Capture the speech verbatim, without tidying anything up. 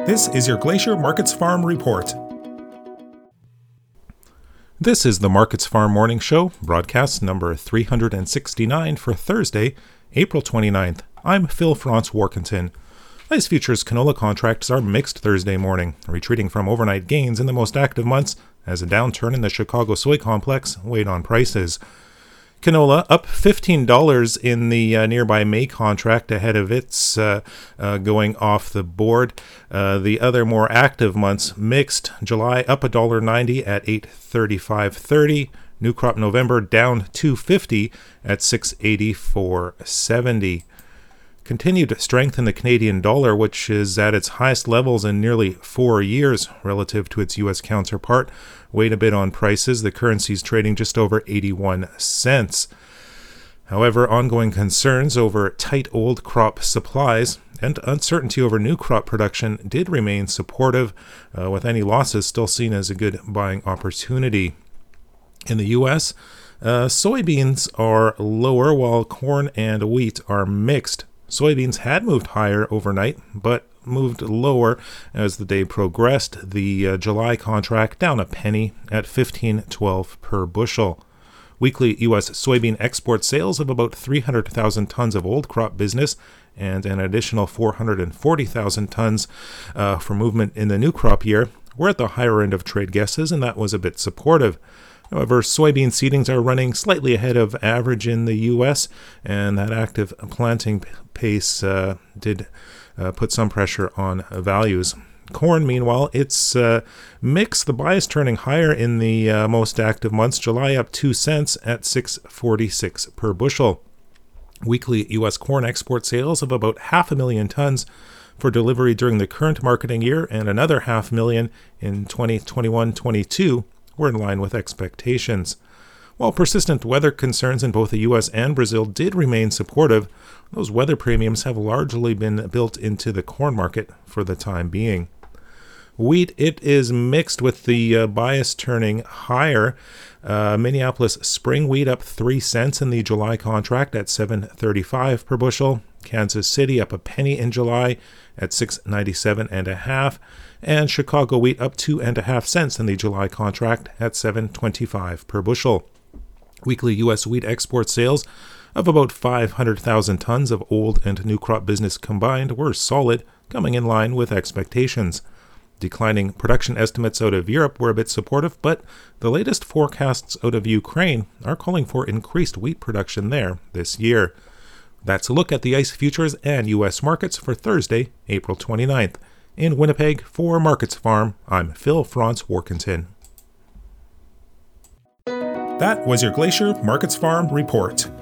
This is your Glacier Markets Farm Report. This is the Markets Farm Morning Show, broadcast number three hundred sixty-nine for Thursday, April twenty-ninth. I'm Phil Franz Warkentin. Ice futures canola contracts are mixed Thursday morning, retreating from overnight gains in the most active months as a downturn in the Chicago soy complex weighed on prices. Canola up fifteen dollars in the uh, nearby May contract ahead of its uh, uh, going off the board. Uh, the other more active months mixed. July up one dollar ninety at eight thirty-five thirty. New crop November down two fifty at six eighty-four seventy. Continued strength in the Canadian dollar, which is at its highest levels in nearly four years relative to its U S counterpart, weighed a bit on prices. The currency's trading just over eighty-one cents. However, ongoing concerns over tight old crop supplies and uncertainty over new crop production did remain supportive, uh, with any losses still seen as a good buying opportunity. In the U S, uh, soybeans are lower while corn and wheat are mixed. Soybeans had moved higher overnight, but moved lower as the day progressed. The uh, July contract down a penny at fifteen twelve per bushel. Weekly U S soybean export sales of about three hundred thousand tons of old crop business and an additional four hundred forty thousand tons uh, for movement in the new crop year were at the higher end of trade guesses, and that was a bit supportive. However, soybean seedings are running slightly ahead of average in the U S, and that active planting pace uh, did uh, put some pressure on values. Corn, meanwhile, it's uh, mixed. The bias turning higher in the uh, most active months. July up two cents at six forty-six per bushel. Weekly U S corn export sales of about half a million tons for delivery during the current marketing year, and another half million in twenty twenty-one twenty-two. Were in line with expectations. While persistent weather concerns in both the U S and Brazil did remain supportive, those weather premiums have largely been built into the corn market for the time being. Wheat, it is mixed with the uh, bias turning higher. Uh, Minneapolis spring wheat up three cents in the July contract at seven thirty-five per bushel. Kansas City up a penny in July at six ninety-seven and a half. And Chicago wheat up two and a half cents in the July contract at seven twenty-five per bushel. Weekly U S wheat export sales of about five hundred thousand tons of old and new crop business combined were solid, coming in line with expectations. Declining production estimates out of Europe were a bit supportive, but the latest forecasts out of Ukraine are calling for increased wheat production there this year. That's a look at the ice futures and U S markets for Thursday, April twenty-ninth. In Winnipeg, for Markets Farm, I'm Phil Franz Warkentin. That was your Glacier Markets Farm Report.